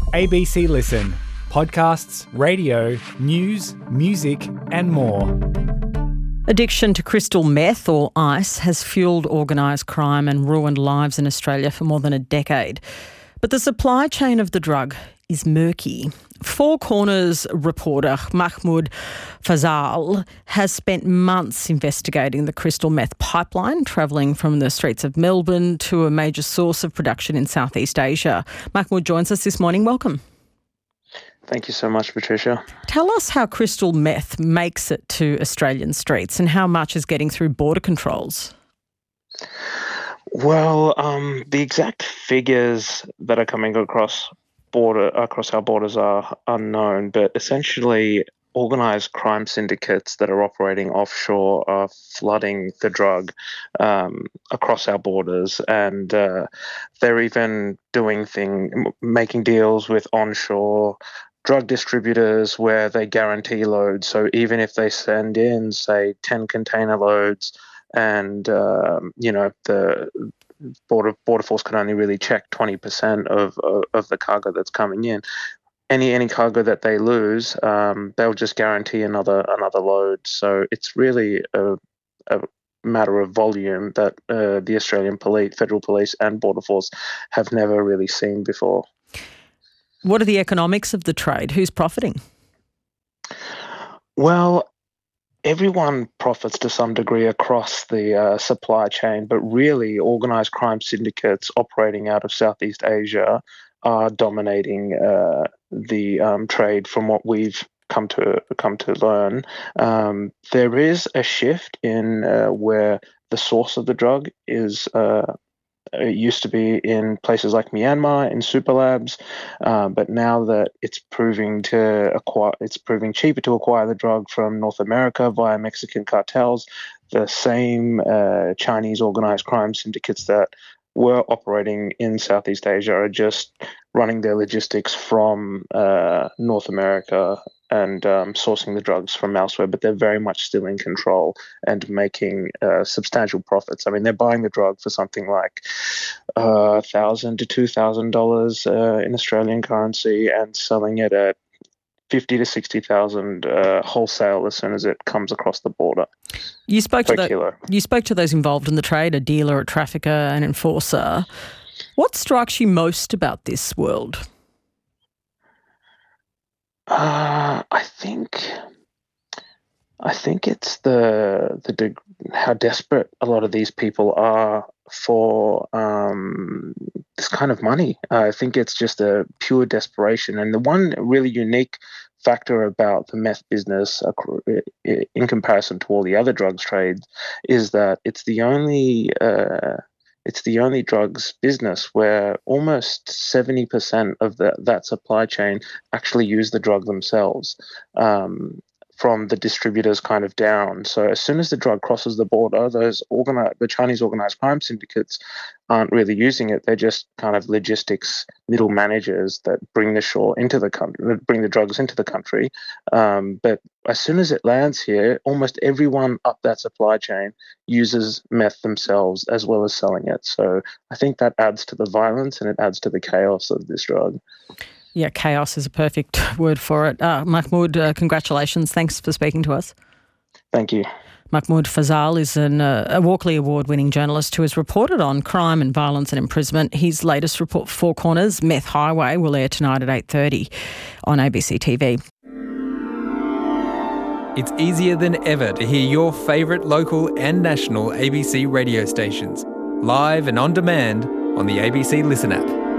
ABC Listen. Podcasts, radio, news, music and more. Addiction to crystal meth or ice has fuelled organised crime and ruined lives in Australia for more than a decade. But the supply chain of the drug is murky. Four Corners reporter Mahmoud Fazal has spent months investigating the crystal meth pipeline travelling from the streets of Melbourne to a major source of production in Southeast Asia. Mahmoud joins us this morning. Welcome. Thank you so much, Patricia. Tell us how crystal meth makes it to Australian streets and how much is getting through border controls. Well, the exact figures that are coming across our borders are unknown, but essentially organised crime syndicates that are operating offshore are flooding the drug across our borders, and they're even making deals with onshore drug distributors where they guarantee loads. So even if they send in, say, 10 container loads and, the Border Force can only really check 20% of the cargo that's coming in. Any cargo that they lose, they'll just guarantee another load. So it's really a matter of volume that the Australian Police, Federal Police and Border Force have never really seen before. What are the economics of the trade? Who's profiting? Well, everyone profits to some degree across the supply chain, but really organised crime syndicates operating out of Southeast Asia are dominating the trade from what we've come to learn. There is a shift in where the source of the drug is. It used to be in places like Myanmar in super labs, but now that it's proving cheaper to acquire the drug from North America via Mexican cartels. The same Chinese organised crime syndicates that were operating in Southeast Asia are just running their logistics from North America and sourcing the drugs from elsewhere, but they're very much still in control and making substantial profits. I mean, they're buying the drug for something like $1,000 to $2,000 in Australian currency and selling it at $50,000 to $60,000 wholesale as soon as it comes across the border. You spoke to those involved in the trade, a dealer, a trafficker, an enforcer. What strikes you most about this world? I think it's how desperate a lot of these people are for this kind of money. I think it's just a pure desperation. And the one really unique factor about the meth business in comparison to all the other drugs trades is that it's the only drugs business where almost 70% of that supply chain actually use the drug themselves, from the distributors kind of down. So as soon as the drug crosses the border, the Chinese organised crime syndicates aren't really using it. They're just kind of logistics middle managers that bring the drugs into the country. But as soon as it lands here, almost everyone up that supply chain uses meth themselves as well as selling it. So I think that adds to the violence and it adds to the chaos of this drug. Yeah, chaos is a perfect word for it. Mahmoud, congratulations. Thanks for speaking to us. Thank you. Mahmoud Fazal is a Walkley Award-winning journalist who has reported on crime and violence and imprisonment. His latest report, Four Corners, Meth Highway, will air tonight at 8:30 on ABC TV. It's easier than ever to hear your favourite local and national ABC radio stations, live and on demand on the ABC Listen app.